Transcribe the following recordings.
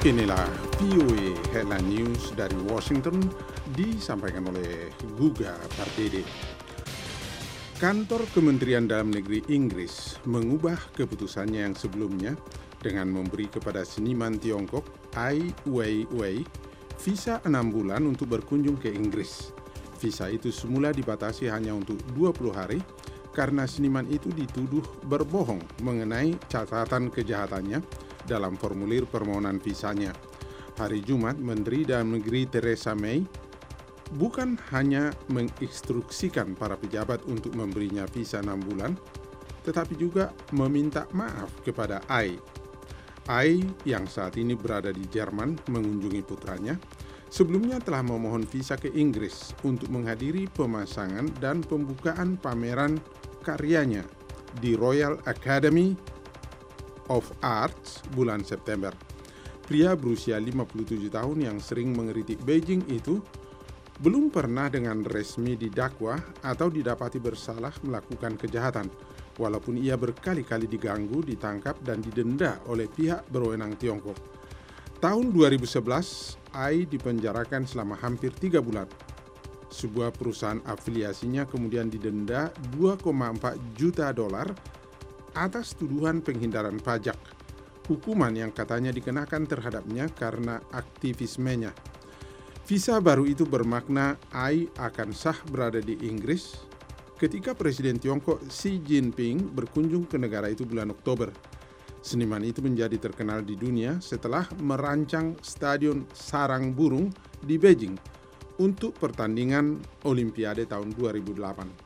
Inilah VOA Headline News dari Washington disampaikan oleh Guga Pardede. Kantor Kementerian Dalam Negeri Inggris mengubah keputusannya yang sebelumnya dengan memberi kepada seniman Tiongkok Ai Weiwei visa 6 bulan untuk berkunjung ke Inggris. Visa itu semula dibatasi hanya untuk 20 hari karena seniman itu dituduh berbohong mengenai catatan kejahatannya dalam formulir permohonan visanya. Hari Jumat, Menteri Dalam Negeri Theresa May bukan hanya menginstruksikan para pejabat untuk memberinya visa 6 bulan, tetapi juga meminta maaf kepada Ai. Ai yang saat ini berada di Jerman mengunjungi putranya, sebelumnya telah memohon visa ke Inggris untuk menghadiri pemasangan dan pembukaan pameran karyanya di Royal Academy of Arts bulan September. Pria berusia 57 tahun yang sering mengkritik Beijing itu belum pernah dengan resmi didakwa atau didapati bersalah melakukan kejahatan, walaupun ia berkali-kali diganggu, ditangkap, dan didenda oleh pihak berwenang Tiongkok. Tahun 2011, Ai dipenjarakan selama hampir 3 bulan. Sebuah perusahaan afiliasinya kemudian didenda $2,4 juta atas tuduhan penghindaran pajak, hukuman yang katanya dikenakan terhadapnya karena aktivismenya. Visa baru itu bermakna Ai akan sah berada di Inggris ketika Presiden Tiongkok Xi Jinping berkunjung ke negara itu bulan Oktober. Seniman itu menjadi terkenal di dunia setelah merancang stadion sarang burung di Beijing untuk pertandingan Olimpiade tahun 2008.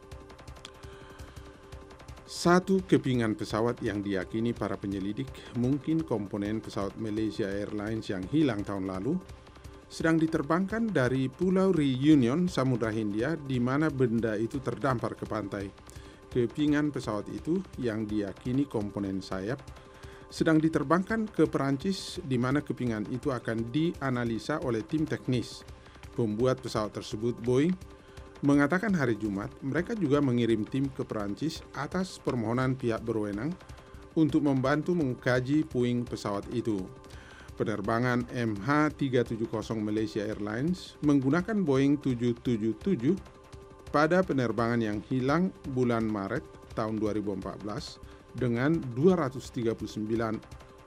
Satu kepingan pesawat yang diyakini para penyelidik mungkin komponen pesawat Malaysia Airlines yang hilang tahun lalu sedang diterbangkan dari Pulau Reunion, Samudra Hindia, di mana benda itu terdampar ke pantai. Kepingan pesawat itu yang diyakini komponen sayap sedang diterbangkan ke Perancis, di mana kepingan itu akan dianalisa oleh tim teknis. Pembuat pesawat tersebut, Boeing, mengatakan hari Jumat mereka juga mengirim tim ke Perancis atas permohonan pihak berwenang untuk membantu mengkaji puing pesawat itu. Penerbangan MH370 Malaysia Airlines menggunakan Boeing 777 pada penerbangan yang hilang bulan Maret tahun 2014 dengan 239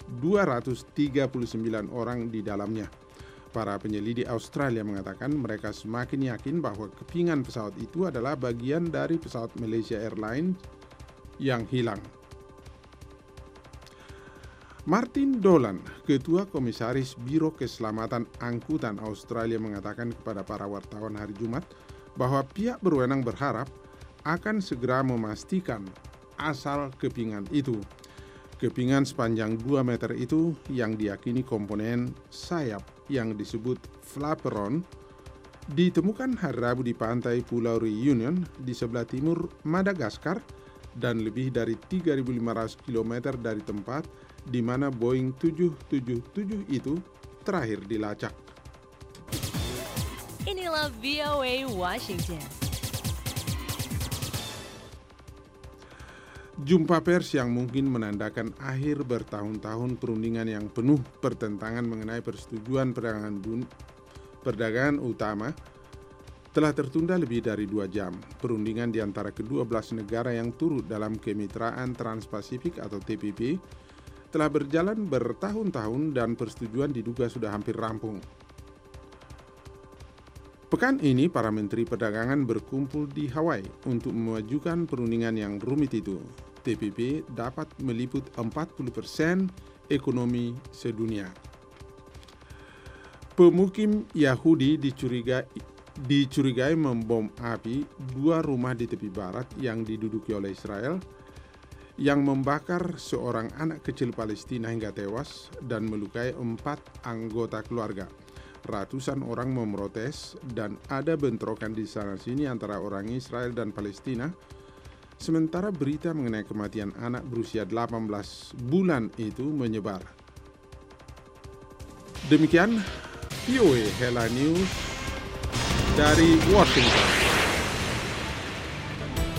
orang di dalamnya. Para penyelidik Australia mengatakan mereka semakin yakin bahwa kepingan pesawat itu adalah bagian dari pesawat Malaysia Airlines yang hilang. Martin Dolan, Ketua Komisaris Biro Keselamatan Angkutan Australia, mengatakan kepada para wartawan hari Jumat bahwa pihak berwenang berharap akan segera memastikan asal kepingan itu. Kepingan sepanjang 2 meter itu yang diyakini komponen sayap yang disebut flaperon ditemukan hari Rabu di pantai Pulau Reunion di sebelah timur Madagaskar dan lebih dari 3.500 km dari tempat di mana Boeing 777 itu terakhir dilacak. Inilah VOA Washington. Jumpa pers yang mungkin menandakan akhir bertahun-tahun perundingan yang penuh pertentangan mengenai persetujuan perdagangan utama telah tertunda lebih dari 2 jam. Perundingan di antara kedua belas negara yang turut dalam Kemitraan Trans-Pasifik atau TPP telah berjalan bertahun-tahun dan persetujuan diduga sudah hampir rampung. Pekan ini, para menteri perdagangan berkumpul di Hawaii untuk memajukan perundingan yang rumit itu. TPP dapat meliput 40% ekonomi sedunia. Pemukim Yahudi dicurigai membom api 2 rumah di tepi barat yang diduduki oleh Israel, yang membakar seorang anak kecil Palestina hingga tewas dan melukai 4 anggota keluarga. Ratusan orang memprotes dan ada bentrokan di sana-sini antara orang Israel dan Palestina, sementara berita mengenai kematian anak berusia 18 bulan itu menyebar. Demikian VOA Headline News dari Washington.